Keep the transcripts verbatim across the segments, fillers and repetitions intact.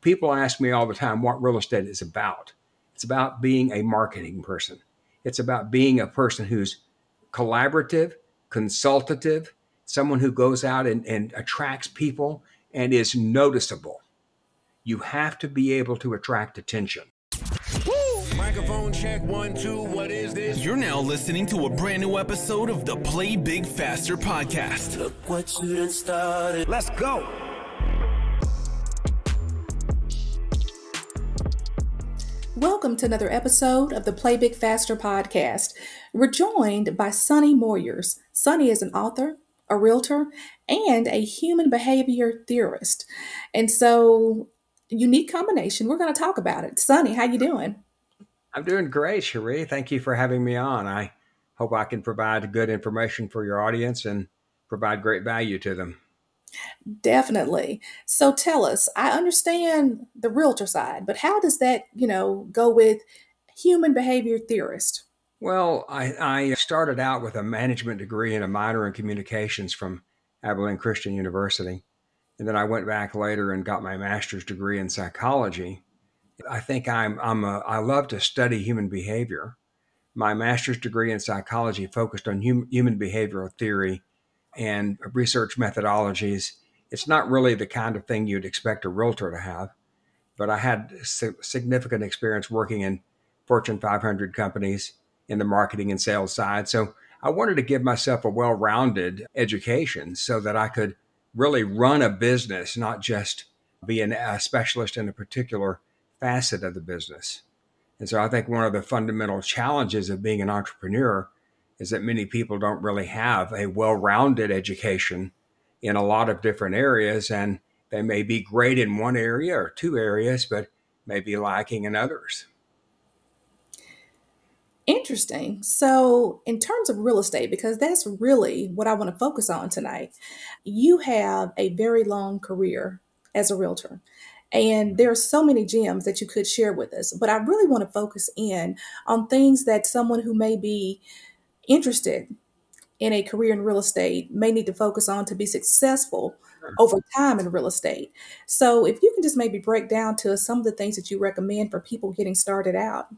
people ask me all the time what real estate is about. It's about being a marketing person. It's about being a person who's collaborative, consultative, someone who goes out and, and attracts people and is noticeable. You have to be able to attract attention. Microphone check, one, two, what is this? You're now listening to a brand new episode of the Play Big Faster podcast. Look what you done started. Let's go. Welcome to another episode of the Play Big Faster podcast. We're joined by Sonny Moyers. Sonny is an author, a realtor, and a human behavior theorist. And so, unique combination. We're going to talk about it. Sonny, how you doing? I'm doing great, Cherie. Thank you for having me on. I hope I can provide good information for your audience and provide great value to them. Definitely. So tell us, I understand the realtor side, but how does that, you know, go with human behavior theorist? Well, I, I started out with a management degree and a minor in communications from Abilene Christian University. And then I went back later and got my master's degree in psychology. I think I'm, I'm a, I love to study human behavior. My master's degree in psychology focused on hum, human behavioral theory and research methodologies. It's not really the kind of thing you'd expect a realtor to have, but I had significant experience working in Fortune five hundred companies in the marketing and sales side. So I wanted to give myself a well-rounded education so that I could really run a business, not just be an, a specialist in a particular facet of the business. And so I think one of the fundamental challenges of being an entrepreneur is that many people don't really have a well-rounded education in a lot of different areas, and they may be great in one area or two areas, but may be lacking in others. Interesting. So in terms of real estate, because that's really what I want to focus on tonight, you have a very long career as a realtor. And there are so many gems that you could share with us, but I really want to focus in on things that someone who may be interested in a career in real estate may need to focus on to be successful over time in real estate. So if you can just maybe break down to us some of the things that you recommend for people getting started out.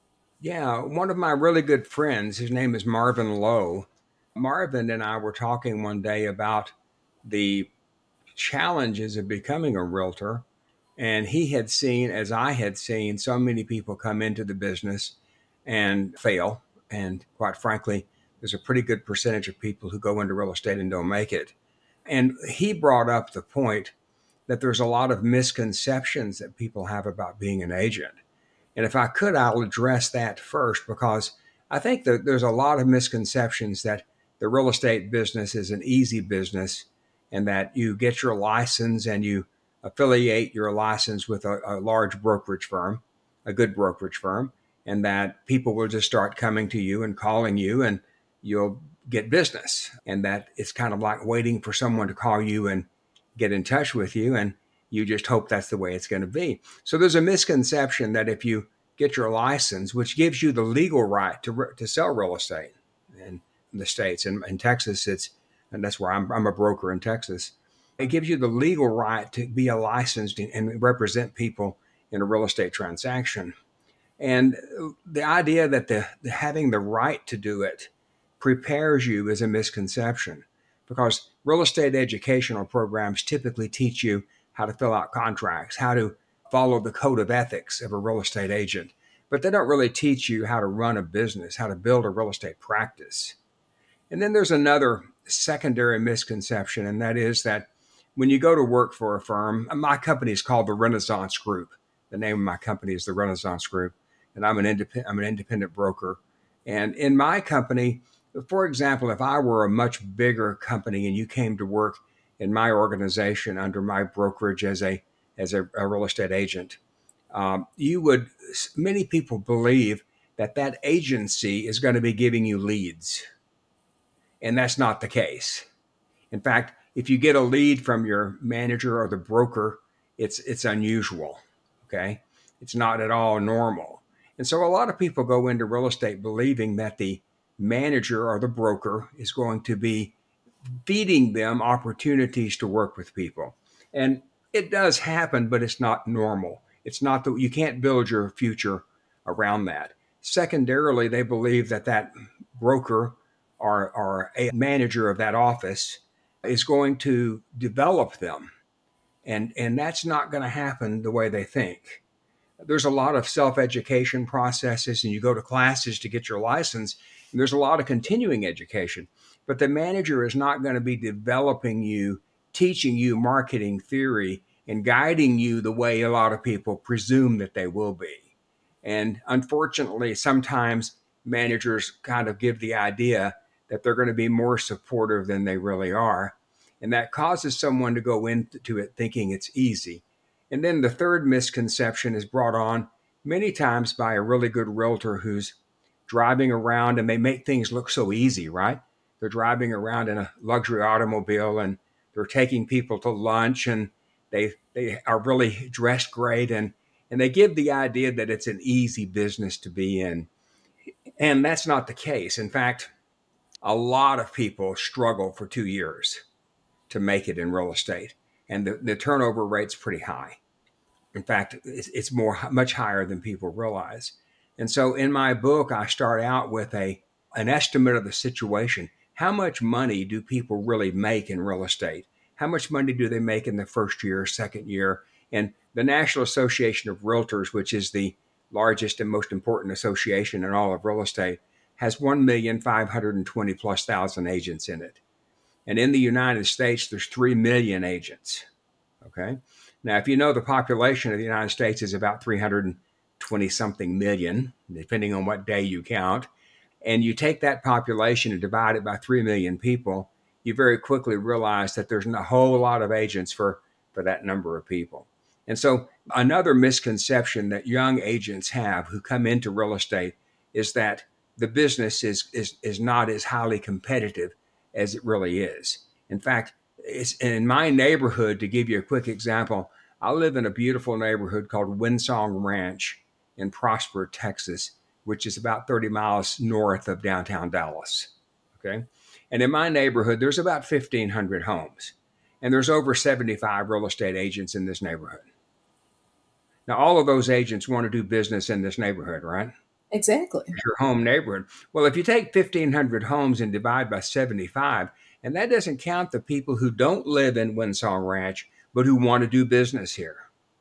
Yeah, one of my really good friends, his name is Marvin Lowe. Marvin and I were talking one day about the challenges of becoming a realtor. And he had seen, as I had seen, so many people come into the business and fail. And quite frankly, there's a pretty good percentage of people who go into real estate and don't make it. And he brought up the point that there's a lot of misconceptions that people have about being an agent. And if I could, I'll address that first, because I think that there's a lot of misconceptions that the real estate business is an easy business and that you get your license and you affiliate your license with a, a large brokerage firm, a good brokerage firm, and that people will just start coming to you and calling you and you'll get business. And that it's kind of like waiting for someone to call you and get in touch with you, and you just hope that's the way it's going to be. So there's a misconception that if you get your license, which gives you the legal right to to sell real estate in, in the States, in, in Texas, it's, and that's where I'm, I'm a broker in Texas. It gives you the legal right to be a licensed and represent people in a real estate transaction. And the idea that the, the having the right to do it prepares you is a misconception, because real estate educational programs typically teach you how to fill out contracts, how to follow the code of ethics of a real estate agent, but they don't really teach you how to run a business, how to build a real estate practice. And then there's another secondary misconception, and that is that when you go to work for a firm, my company is called the Renaissance Group. The name of my company is the Renaissance Group, and I'm an independent, I'm an independent broker. And in my company, for example, if I were a much bigger company and you came to work in my organization under my brokerage as a as a, a real estate agent, um, you would, many people believe that that agency is going to be giving you leads. And that's not the case. In fact, if you get a lead from your manager or the broker, it's it's unusual, okay? It's not at all normal. And so a lot of people go into real estate believing that the manager or the broker is going to be feeding them opportunities to work with people. And It does happen, but it's not normal. It's not that you can't build your future around that. Secondarily, they believe that that broker or, or a manager of that office is going to develop them. And, and that's not going to happen the way they think. There's a lot of self-education processes, and you go to classes to get your license, and there's a lot of continuing education. But the manager is not going to be developing you, teaching you marketing theory, and guiding you the way a lot of people presume that they will be. And unfortunately, sometimes managers kind of give the idea that they're going to be more supportive than they really are. And that causes someone to go into it thinking it's easy. And then the third misconception is brought on many times by a really good realtor who's driving around, and they make things look so easy, right? They're driving around in a luxury automobile, and they're taking people to lunch, and they they are really dressed great, and and they give the idea that it's an easy business to be in. And that's not the case. In fact, a lot of people struggle for two years to make it in real estate, and the, the turnover rate's pretty high. In fact, it's, it's more much higher than people realize. And so in my book, I start out with a an estimate of the situation. How much money do people really make in real estate? How much money do they make in the first year, second year? And the National Association of Realtors, which is the largest and most important association in all of real estate, has one million five hundred twenty plus thousand agents in it. And in the United States, there's three million agents. Okay. Now, if you know the population of the United States is about three hundred twenty something million, depending on what day you count, and you take that population and divide it by three million people, you very quickly realize that there's a whole lot of agents for, for that number of people. And so another misconception that young agents have who come into real estate is that the business is, is, is not as highly competitive as it really is. In fact, it's in my neighborhood, to give you a quick example, I live in a beautiful neighborhood called Windsong Ranch in Prosper, Texas, which is about thirty miles north of downtown Dallas. Okay. And in my neighborhood, there's about fifteen hundred homes, and there's over seventy-five real estate agents in this neighborhood. Now, all of those agents want to do business in this neighborhood, right? Exactly. It's your home neighborhood. Well, if you take fifteen hundred homes and divide by seventy-five, and that doesn't count the people who don't live in Windsong Ranch, but who want to do business here.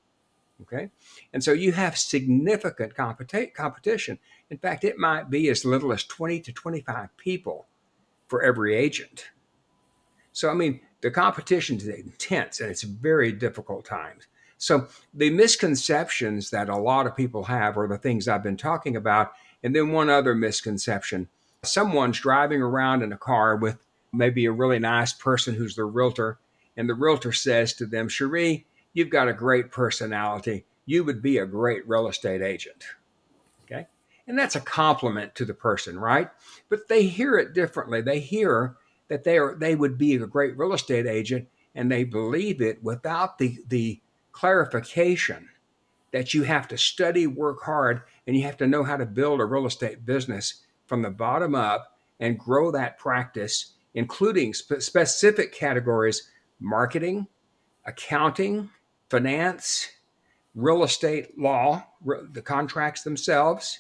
Okay. And so you have significant competi- competition. In fact, it might be as little as twenty to twenty-five people for every agent. So, I mean, the competition is intense, and it's very difficult times. So the misconceptions that a lot of people have are the things I've been talking about. And then one other misconception: someone's driving around in a car with maybe a really nice person who's the realtor, and the realtor says to them, "Cherie, you've got a great personality. You would be a great real estate agent." Okay. And that's a compliment to the person, right? But they hear it differently. They hear that they are, they would be a great real estate agent, and they believe it without the, the clarification that you have to study, work hard, and you have to know how to build a real estate business from the bottom up and grow that practice, including spe- specific categories: marketing, accounting, finance, real estate law, the contracts themselves,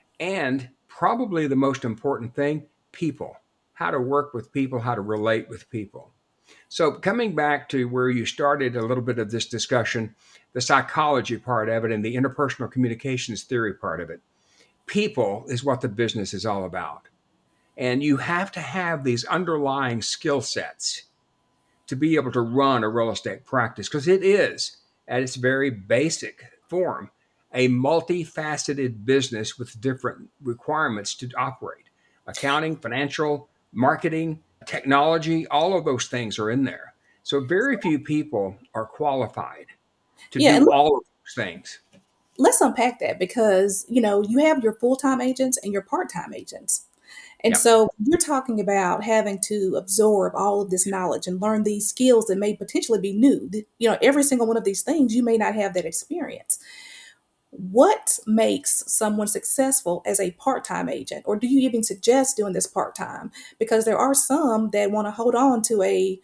and probably the most important thing, people, how to work with people, how to relate with people. So coming back to where you started a little bit of this discussion, the psychology part of it and the interpersonal communications theory part of it, people is what the business is all about. And you have to have these underlying skill sets to be able to run a real estate practice, because it is, at its very basic form, a multifaceted business with different requirements to operate. Accounting, financial, marketing, technology, all of those things are in there. So very few people are qualified to Yeah, and do all of those things. let's unpack that, because, you know, you have your full-time agents and your part-time agents. And Yep. so you're talking about having to absorb all of this knowledge and learn these skills that may potentially be new. You know, every single one of these things, you may not have that experience. What makes someone successful as a part-time agent? Or do you even suggest doing this part-time? Because there are some that want to hold on to a,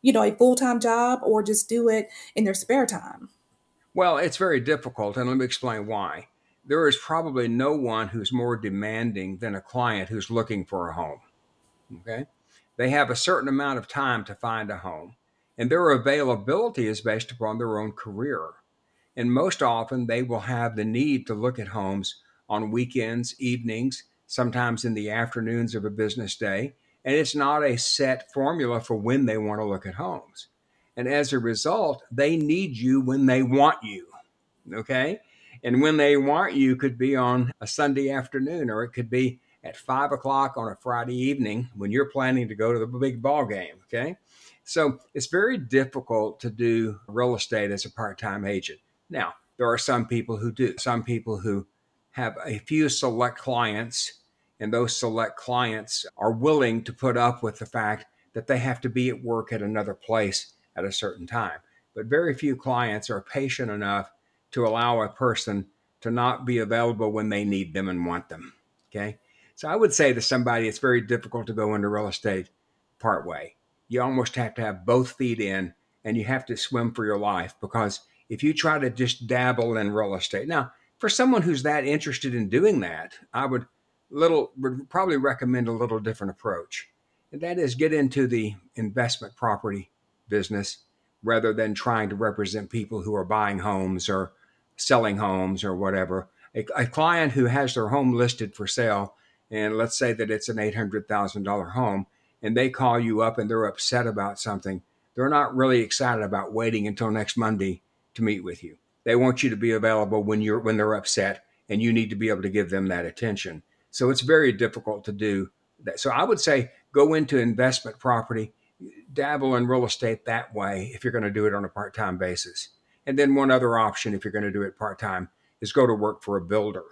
you know, a full-time job or just do it in their spare time? Well, it's very difficult, and let me explain why. There is probably no one who's more demanding than a client who's looking for a home. Okay? They have a certain amount of time to find a home, and their availability is based upon their own career. And most often, they will have the need to look at homes on weekends, evenings, sometimes in the afternoons of a business day. And it's not a set formula for when they want to look at homes. And as a result, they need you when they want you. Okay. And when they want you could be on a Sunday afternoon, or it could be at five o'clock on a Friday evening when you're planning to go to the big ball game. Okay. So it's very difficult to do real estate as a part-time agent. Now, there are some people who do, some people who have a few select clients, and those select clients are willing to put up with the fact that they have to be at work at another place at a certain time. But very few clients are patient enough to allow a person to not be available when they need them and want them. Okay. So I would say to somebody, it's very difficult to go into real estate part way. You almost have to have both feet in, and you have to swim for your life, because if you try to just dabble in real estate. Now, for someone who's that interested in doing that, I would little would probably recommend a little different approach. And that is get into the investment property business rather than trying to represent people who are buying homes or selling homes or whatever. A, a client who has their home listed for sale, and let's say that it's an eight hundred thousand dollars home, and they call you up and they're upset about something, they're not really excited about waiting until next Monday to meet with you. They want you to be available when you're when they're upset, and you need to be able to give them that attention. So it's very difficult to do that. So I would say go into investment property, dabble in real estate that way if you're going to do it on a part-time basis. And then one other option, if you're going to do it part-time, is go to work for a builder.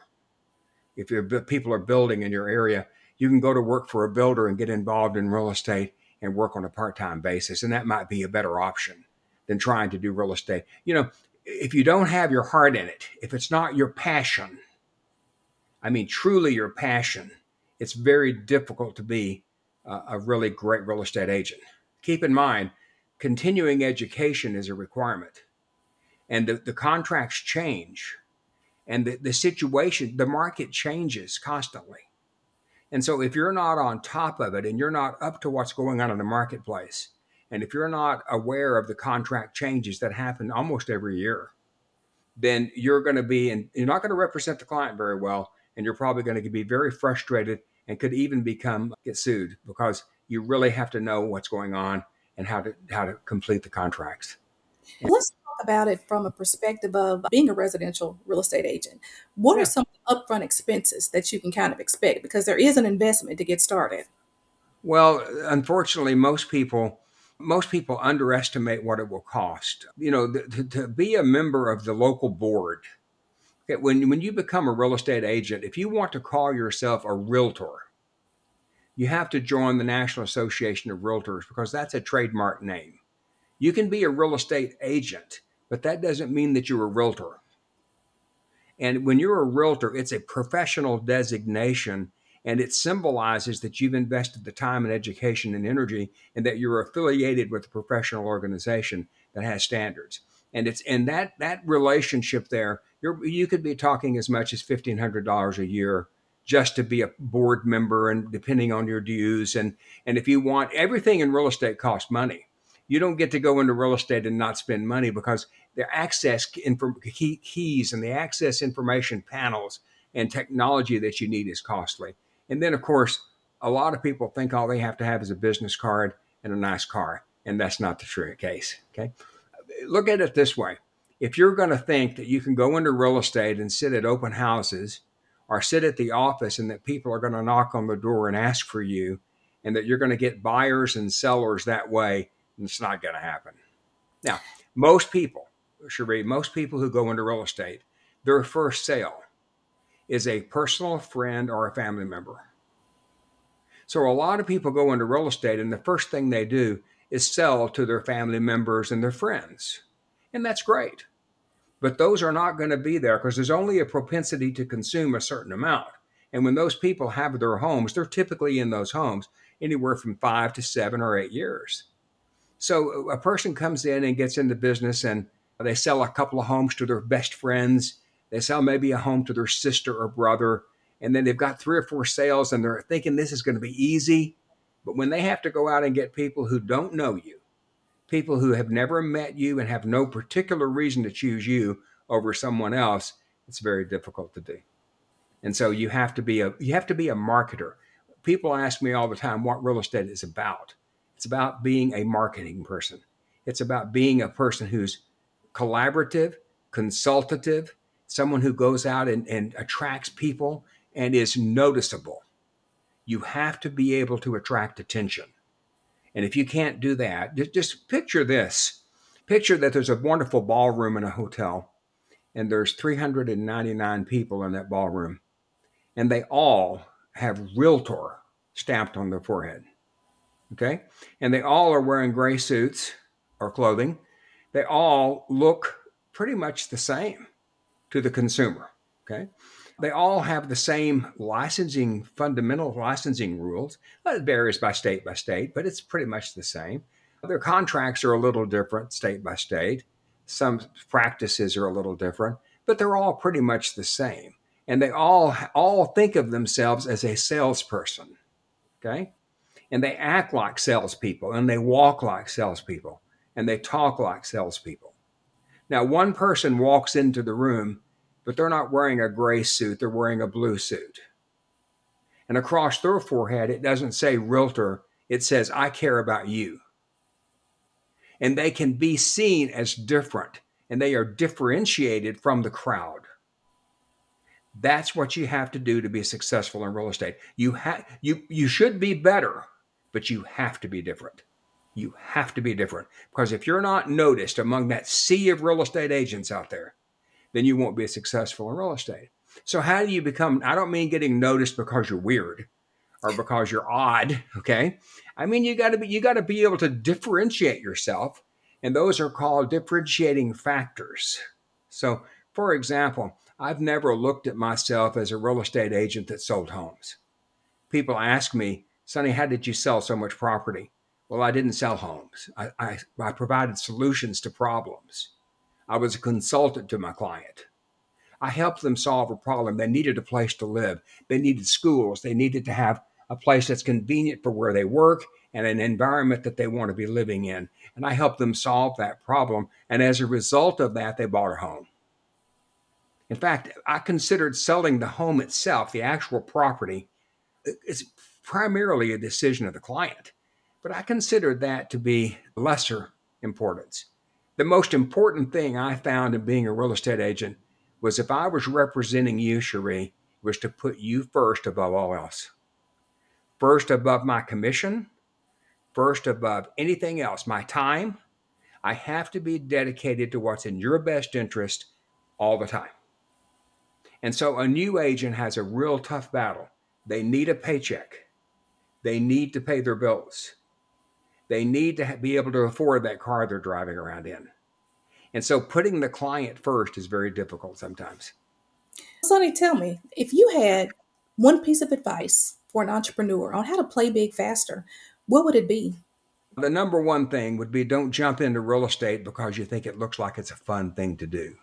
If your people are building in your area, you can go to work for a builder and get involved in real estate and work on a part-time basis. And that might be a better option than trying to do real estate. You know, if you don't have your heart in it, if it's not your passion, I mean, truly your passion, it's very difficult to be a, a really great real estate agent. Keep in mind, continuing education is a requirement, and the, the contracts change, and the, the situation, the market changes constantly. And so if you're not on top of it and you're not up to what's going on in the marketplace, and if you're not aware of the contract changes that happen almost every year, then you're going to be, and you're not going to represent the client very well, and you're probably going to be very frustrated and could even become get sued, because you really have to know what's going on and how to how to complete the contracts. Let's talk about it from a perspective of being a residential real estate agent. What Yeah. are some upfront expenses that you can kind of expect? Because there is an investment to get started. Well, unfortunately, most people most people underestimate what it will cost. You know, th- to, to be a member of the local board. Okay, when when you become a real estate agent, if you want to call yourself a realtor, you have to join the National Association of Realtors, because that's a trademark name. You can be a real estate agent, but that doesn't mean that you're a realtor. And when you're a realtor, it's a professional designation, and it symbolizes that you've invested the time and education and energy, and that you're affiliated with a professional organization that has standards. And it's in that that relationship there, you're, you could be talking as much as fifteen hundred dollars a year just to be a board member, and depending on your dues. And, and if you want, everything in real estate costs money. You don't get to go into real estate and not spend money, because the access info, key, keys and the access information panels and technology that you need is costly. And then, of course, a lot of people think all they have to have is a business card and a nice car, and that's not the true case. Okay, look at it this way: if you're going to think that you can go into real estate and sit at open houses or sit at the office, and that people are going to knock on the door and ask for you, and that you're going to get buyers and sellers that way, it's not going to happen. Now, most people, Cherie, most people who go into real estate, their first sale is a personal friend or a family member. So a lot of people go into real estate, and the first thing they do is sell to their family members and their friends. And that's great. But those are not going to be there, because there's only a propensity to consume a certain amount. And when those people have their homes, they're typically in those homes anywhere from five to seven or eight years. So a person comes in and gets into business and they sell a couple of homes to their best friends. They sell maybe a home to their sister or brother. And then they've got three or four sales and they're thinking this is going to be easy. But when they have to go out and get people who don't know you, people who have never met you and have no particular reason to choose you over someone else, it's very difficult to do. And so you have to be a you have to be a marketer. People ask me all the time what real estate is about. It's about being a marketing person. It's about being a person who's collaborative, consultative, someone who goes out and, and attracts people and is noticeable. You have to be able to attract attention. And if you can't do that, just, just picture this. Picture that there's a wonderful ballroom in a hotel, and there's three hundred ninety-nine people in that ballroom, and they all have realtor stamped on their forehead. Okay? And they all are wearing gray suits or clothing. They all look pretty much the same to the consumer. Okay? They all have the same licensing, fundamental licensing rules. It varies by state by state, but it's pretty much the same. Their contracts are a little different state by state. Some practices are a little different, but they're all pretty much the same. And they all all think of themselves as a salesperson. Okay? And they act like salespeople, and they walk like salespeople, and they talk like salespeople. Now, one person walks into the room, but they're not wearing a gray suit, they're wearing a blue suit. And across their forehead, it doesn't say realtor, it says, I care about you. And they can be seen as different, and they are differentiated from the crowd. That's what you have to do to be successful in real estate. You have you you should be better, but you have to be different. You have to be different, because if you're not noticed among that sea of real estate agents out there, then you won't be successful in real estate. So how do you become, I don't mean getting noticed because you're weird or because you're odd, okay? I mean, you gotta be, you gotta be able to differentiate yourself, and those are called differentiating factors. So for example, I've never looked at myself as a real estate agent that sold homes. People ask me, Sonny, how did you sell so much property? Well, I didn't sell homes. I, I, I provided solutions to problems. I was a consultant to my client. I helped them solve a problem. They needed a place to live. They needed schools. They needed to have a place that's convenient for where they work and an environment that they want to be living in. And I helped them solve that problem. And as a result of that, they bought a home. In fact, I considered selling the home itself, the actual property, is primarily a decision of the client. But I considered that to be lesser importance. The most important thing I found in being a real estate agent was if I was representing you, Cherie, was to put you first above all else. First above my commission, first above anything else, my time. I have to be dedicated to what's in your best interest all the time. And so a new agent has a real tough battle. They need a paycheck. They need to pay their bills. They need to be able to afford that car they're driving around in. And so putting the client first is very difficult sometimes. Sonny, tell me, if you had one piece of advice for an entrepreneur on how to play big faster, what would it be? The number one thing would be don't jump into real estate because you think it looks like it's a fun thing to do.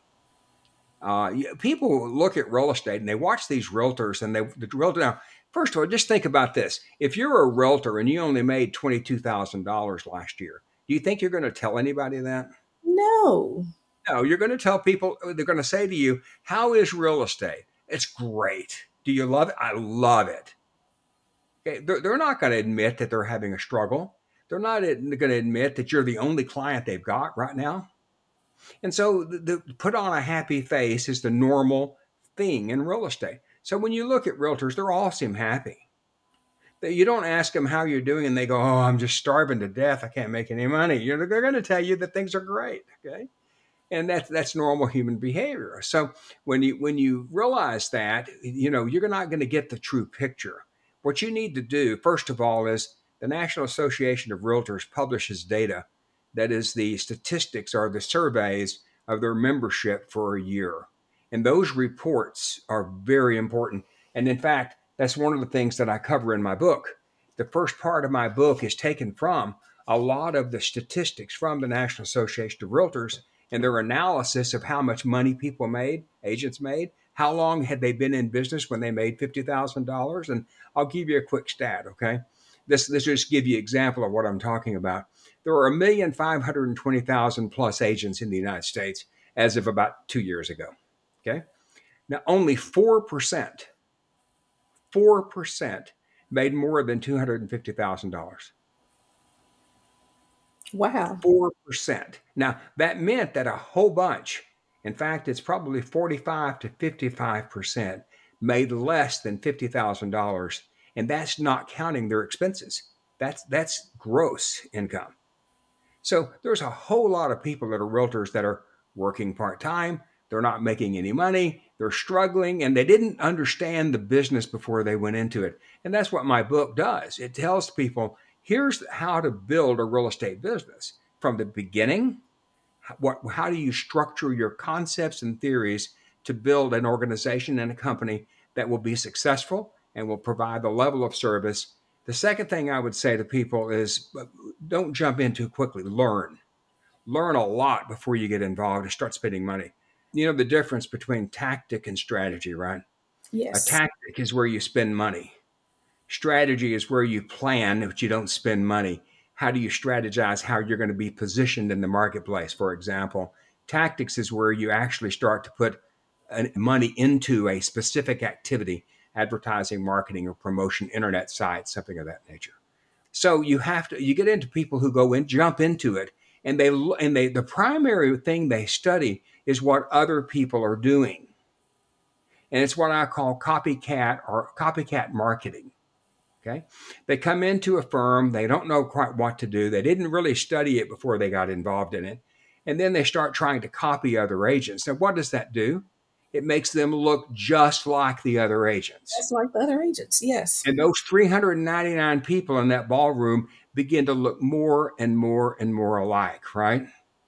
Uh, people look at real estate and they watch these realtors and they the realtor. Now, first of all, just think about this. If you're a realtor and you only made twenty-two thousand dollars last year, do you think you're going to tell anybody that? No. No, you're going to tell people, they're going to say to you, how is real estate? It's great. Do you love it? I love it. Okay, they're, they're not going to admit that they're having a struggle. They're not going to admit that you're the only client they've got right now. And so the, the put on a happy face is the normal thing in real estate. So when you look at realtors, they all seem happy. You don't ask them how you're doing and they go, oh, I'm just starving to death. I can't make any money. You're, they're going to tell you that things are great. Okay. And that's, that's normal human behavior. So when you, when you realize that, you know, you're not going to get the true picture. What you need to do, first of all, is the National Association of Realtors publishes data. That is the statistics or the surveys of their membership for a year. And those reports are very important. And in fact, that's one of the things that I cover in my book. The first part of my book is taken from a lot of the statistics from the National Association of Realtors and their analysis of how much money people made, agents made, how long had they been in business when they made fifty thousand dollars. And I'll give you a quick stat, okay? This, this will just give you an example of what I'm talking about. There are one million five hundred twenty thousand plus agents in the United States as of about two years ago, okay? Now, only four percent, four percent made more than two hundred fifty thousand dollars. Wow. four percent. Now, that meant that a whole bunch, in fact, it's probably forty-five to fifty-five percent, made less than fifty thousand dollars. And that's not counting their expenses. That's, that's gross income. So there's a whole lot of people that are realtors that are working part-time. They're not making any money. They're struggling, and they didn't understand the business before they went into it. And that's what my book does. It tells people, here's how to build a real estate business from the beginning. What, how do you structure your concepts and theories to build an organization and a company that will be successful and will provide the level of service? The second thing I would say to people is don't jump in too quickly. Learn. Learn a lot before you get involved and start spending money. You know the difference between tactic and strategy, right? Yes. A tactic is where you spend money. Strategy is where you plan, but you don't spend money. How do you strategize how you're going to be positioned in the marketplace, for example? Tactics is where you actually start to put money into a specific activity, advertising, marketing, or promotion, internet sites, something of that nature. So you have to, you get into people who go in, jump into it, and they, and they, the primary thing they study is what other people are doing. And it's what I call copycat or copycat marketing. Okay. They come into a firm. They don't know quite what to do. They didn't really study it before they got involved in it. And then they start trying to copy other agents. Now, what does that do? It makes them look just like the other agents. Just like the other agents, yes. And those three hundred ninety-nine people in that ballroom begin to look more and more and more alike, right?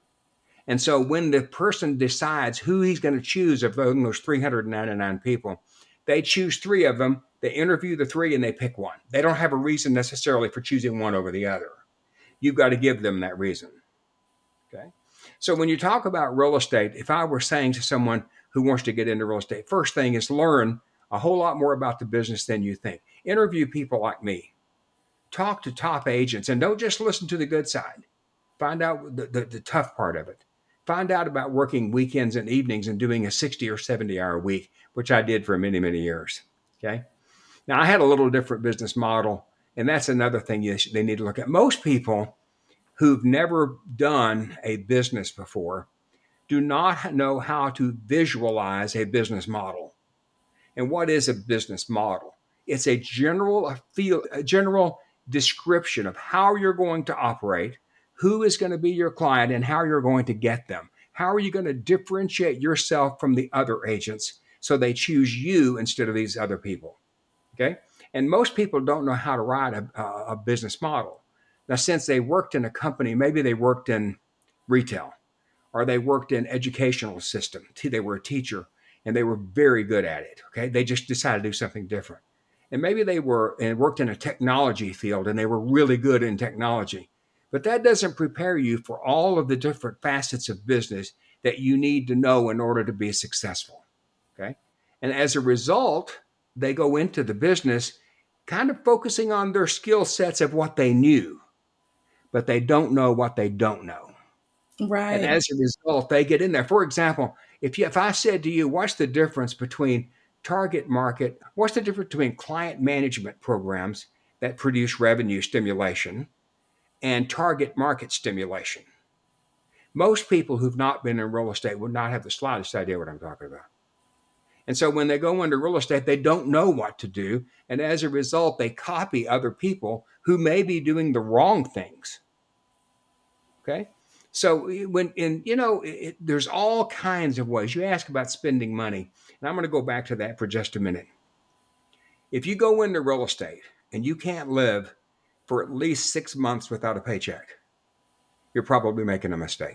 And so when the person decides who he's going to choose of those three hundred ninety-nine people, they choose three of them, they interview the three, and they pick one. They don't have a reason necessarily for choosing one over the other. You've got to give them that reason, okay? So when you talk about real estate, if I were saying to someone who wants to get into real estate, first thing is learn a whole lot more about the business than you think. Interview people like me. Talk to top agents, and don't just listen to the good side. Find out the, the, the tough part of it. Find out about working weekends and evenings and doing a sixty or seventy hour week, which I did for many, many years. Okay. Now, I had a little different business model, and that's another thing you, they need to look at. Most people who've never done a business before do not know how to visualize a business model. And what is a business model? It's a general, a feel, a general description of how you're going to operate, who is going to be your client, and how you're going to get them. How are you going to differentiate yourself from the other agents so they choose you instead of these other people? Okay. And most people don't know how to write a, a business model. Now, since they worked in a company, maybe they worked in retail or they worked in educational system. They were a teacher and they were very good at it. Okay. They just decided to do something different. And maybe they were and worked in a technology field and they were really good in technology. But that doesn't prepare you for all of the different facets of business that you need to know in order to be successful. Okay. And as a result, they go into the business kind of focusing on their skill sets of what they knew, but they don't know what they don't know. Right. And as a result, they get in there. For example, if you, if I said to you, what's the difference between target market, what's the difference between client management programs that produce revenue stimulation and target market stimulation? Most people who've not been in real estate would not have the slightest idea what I'm talking about. And so when they go into real estate, they don't know what to do. And as a result, they copy other people who may be doing the wrong things. Okay. So when, in, you know, it, there's all kinds of ways. You ask about spending money, and I'm going to go back to that for just a minute. If you go into real estate and you can't live for at least six months without a paycheck, you're probably making a mistake.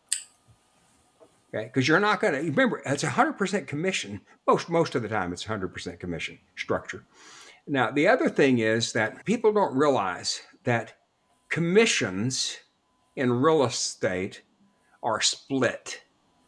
Okay, because you're not going to, remember, it's one hundred percent commission. Most, most of the time, it's one hundred percent commission structure. Now, the other thing is that people don't realize that commissions in real estate are split.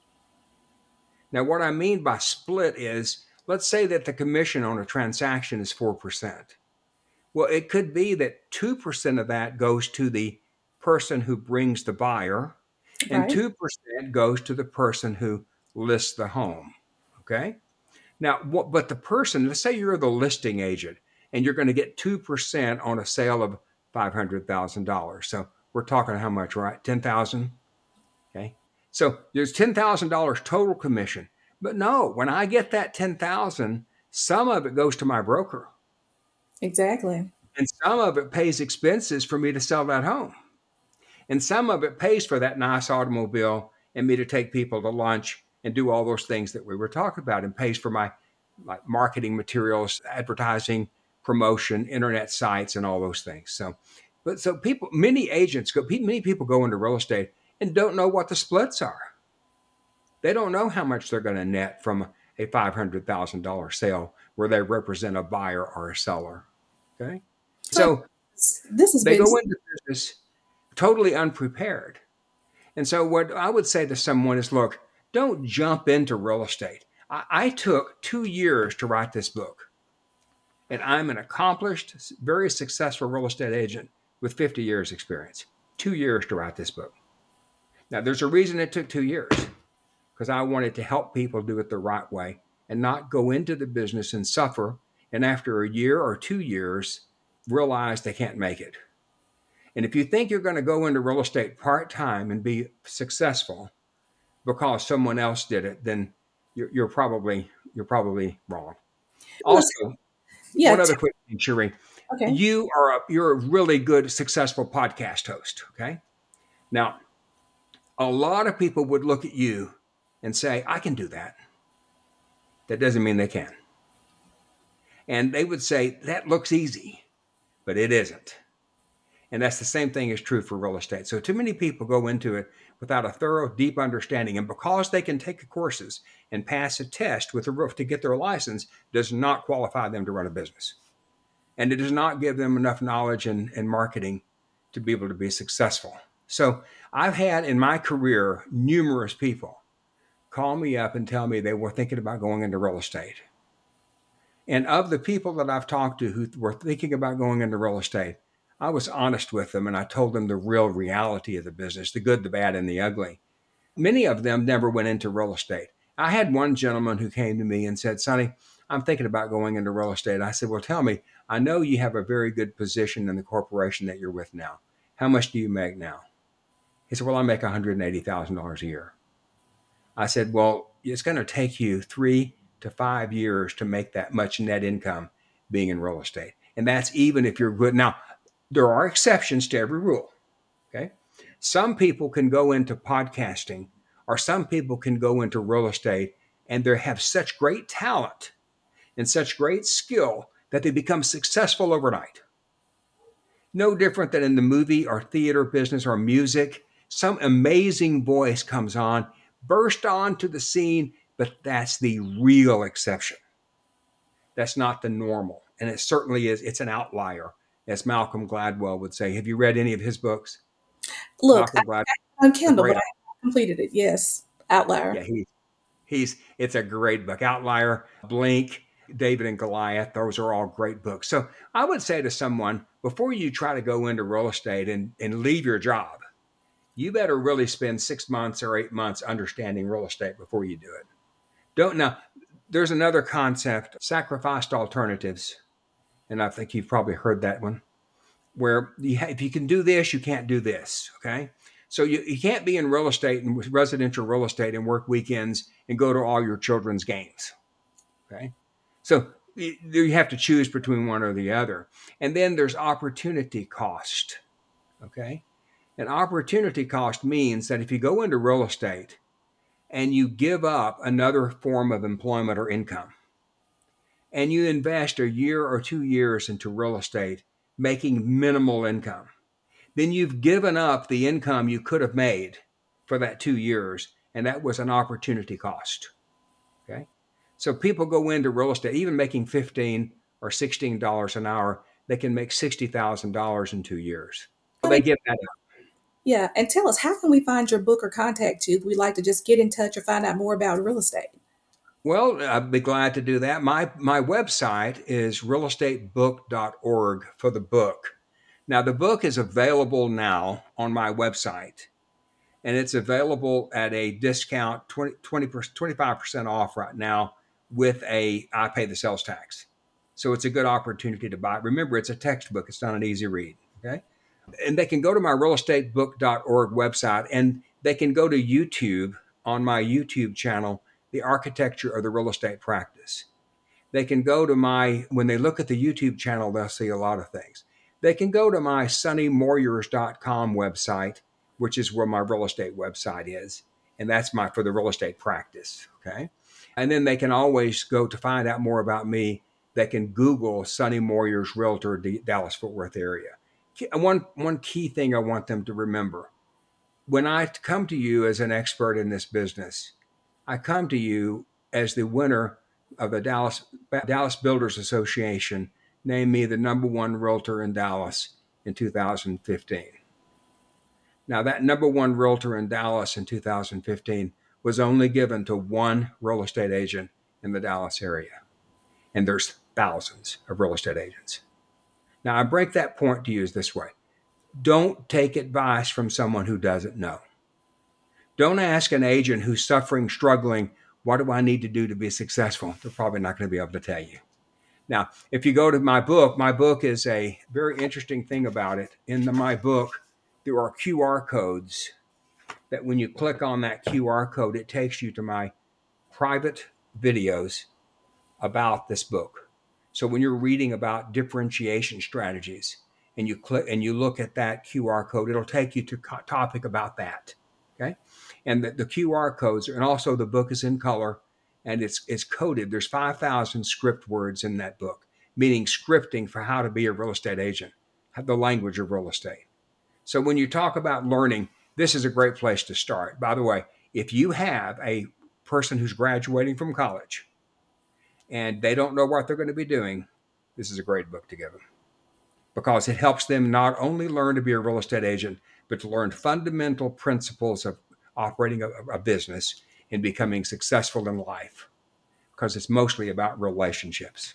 Now, what I mean by split is, let's say that the commission on a transaction is four percent. Well, it could be that two percent of that goes to the person who brings the buyer, and Right. two percent goes to the person who lists the home. Okay? Now, what, but the person, let's say you're the listing agent, and you're going to get two percent on a sale of five hundred thousand dollars. So we're talking how much, right? ten thousand dollars? Okay. So there's ten thousand dollars total commission. But no, when I get that ten thousand dollars, some of it goes to my broker, Exactly. and some of it pays expenses for me to sell that home. And some of it pays for that nice automobile and me to take people to lunch and do all those things that we were talking about, and pays for my, my marketing materials, advertising, promotion, internet sites, and all those things. So, but so people, many agents go, many people go into real estate and don't know what the splits are. They don't know how much they're going to net from a five hundred thousand dollars sale where they represent a buyer or a seller. Okay. So So this has they been go into business totally unprepared. And so what I would say to someone is, look, don't jump into real estate. I, I took two years to write this book, and I'm an accomplished, very successful real estate agent with fifty years experience. Two years to write this book. Now, there's a reason it took two years, because I wanted to help people do it the right way and not go into the business and suffer, and after a year or two years, realize they can't make it. And if you think you're going to go into real estate part-time and be successful because someone else did it, then you're, you're probably you're probably wrong. listen, Also, yeah. one other t- quick thing, Sheree, okay. you are a, you're a really good, successful podcast host. Okay, now a lot of people would look at you and say, "I can do that." That doesn't mean they can, and they would say that looks easy, but it isn't. And that's the same thing is true for real estate. So too many people go into it without a thorough, deep understanding. And because they can take the courses and pass a test with a roof to get their license, does not qualify them to run a business. And it does not give them enough knowledge and, and marketing to be able to be successful. So I've had in my career numerous people call me up and tell me they were thinking about going into real estate. And of the people that I've talked to who were thinking about going into real estate, I was honest with them, and I told them the real reality of the business, the good, the bad, and the ugly. Many of them never went into real estate. I had one gentleman who came to me and said, "Sonny, I'm thinking about going into real estate." I said, "Well, tell me, I know you have a very good position in the corporation that you're with now. How much do you make now?" He said, "Well, I make one hundred eighty thousand dollars a year." I said, "Well, it's going to take you three to five years to make that much net income being in real estate. And that's even if you're good." Now, there are exceptions to every rule. Okay. Some people can go into podcasting, or some people can go into real estate, and they have such great talent and such great skill that they become successful overnight. No different than in the movie or theater business or music. Some amazing voice comes on, burst onto the scene, but that's the real exception. That's not the normal. And it certainly is, it's an outlier, as Malcolm Gladwell would say. Have you read any of his books? Look, I, Malcolm Gladwell, on a Kindle, great, but I completed it. Yes. Outlier. yeah, he, he's, it's a great book. Outlier, Blink, David and Goliath, those are all great books. So I would say to someone, before you try to go into real estate and, and leave your job, you better really spend six months or eight months understanding real estate before you do it. Don't now, there's another concept, sacrificed alternatives. And I think you've probably heard that one, where you ha- if you can do this, you can't do this. Okay. So you, you can't be in real estate and residential real estate and work weekends and go to all your children's games. Okay. So you, you have to choose between one or the other. And then there's opportunity cost. Okay. And opportunity cost means that if you go into real estate and you give up another form of employment or income, and you invest a year or two years into real estate, making minimal income, then you've given up the income you could have made for that two years, and that was an opportunity cost. Okay, so people go into real estate, even making fifteen or sixteen dollars an hour, they can make sixty thousand dollars in two years. So they give that up. Yeah, and tell us, how can we find your book or contact you if we'd like to just get in touch or find out more about real estate? Well, I'd be glad to do that. My my website is real estate book dot org for the book. Now, the book is available now on my website, and it's available at a discount, twenty, twenty, twenty-five percent off right now with a, I pay the sales tax. So it's a good opportunity to buy it. Remember, it's a textbook. It's not an easy read, okay? And they can go to my real estate book dot org website, and they can go to YouTube on my YouTube channel, The Architecture of the Real Estate Practice. They can go to my, when they look at the YouTube channel, they'll see a lot of things. They can go to my sonny moyers dot com website, which is where my real estate website is. And that's my, for the real estate practice. Okay. And then they can always go to find out more about me. They can Google Sonny Moyers Realtor, Dallas Fort Worth area. One, one key thing I want them to remember, when I come to you as an expert in this business, I come to you as the winner of the Dallas, Dallas Builders Association, named me the number one realtor in Dallas in two thousand fifteen. Now, that number one realtor in Dallas in two thousand fifteen was only given to one real estate agent in the Dallas area. And there's thousands of real estate agents. Now, I break that point to use this way. Don't take advice from someone who doesn't know. Don't ask an agent who's suffering, struggling, what do I need to do to be successful? They're probably not going to be able to tell you. Now, if you go to my book, my book is a very interesting thing about it. In the, my book, there are Q R codes that when you click on that Q R code, it takes you to my private videos about this book. So when you're reading about differentiation strategies and you click and you look at that Q R code, it'll take you to a topic about that. Okay. And the, the Q R codes, and also the book is in color and it's it's coded. There's five thousand script words in that book, meaning scripting for how to be a real estate agent, the language of real estate. So when you talk about learning, this is a great place to start. By the way, if you have a person who's graduating from college and they don't know what they're going to be doing, this is a great book to give them, because it helps them not only learn to be a real estate agent, but to learn fundamental principles of operating a, a business and becoming successful in life, because it's mostly about relationships.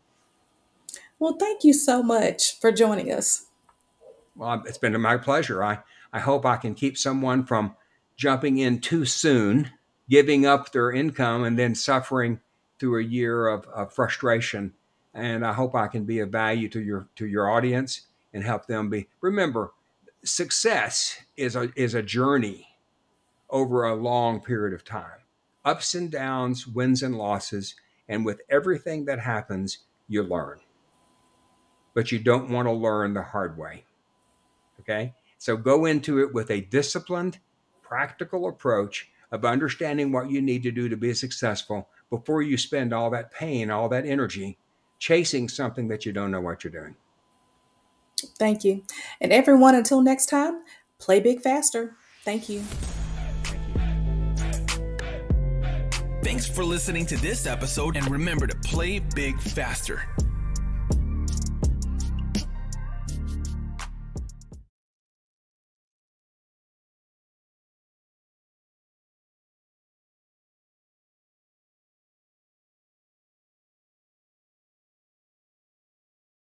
Well, thank you so much for joining us. Well, it's been my pleasure. I, I hope I can keep someone from jumping in too soon, giving up their income, and then suffering through a year of, of frustration. And I hope I can be of value to your to your audience and help them be. Remember, success is a is a journey over a long period of time. Ups and downs, wins and losses, and with everything that happens, you learn. But you don't want to learn the hard way. Okay? So go into it with a disciplined, practical approach of understanding what you need to do to be successful before you spend all that pain, all that energy chasing something that you don't know what you're doing. Thank you. And everyone, until next time, play big faster. Thank you. Thanks for listening to this episode, and remember to play big faster.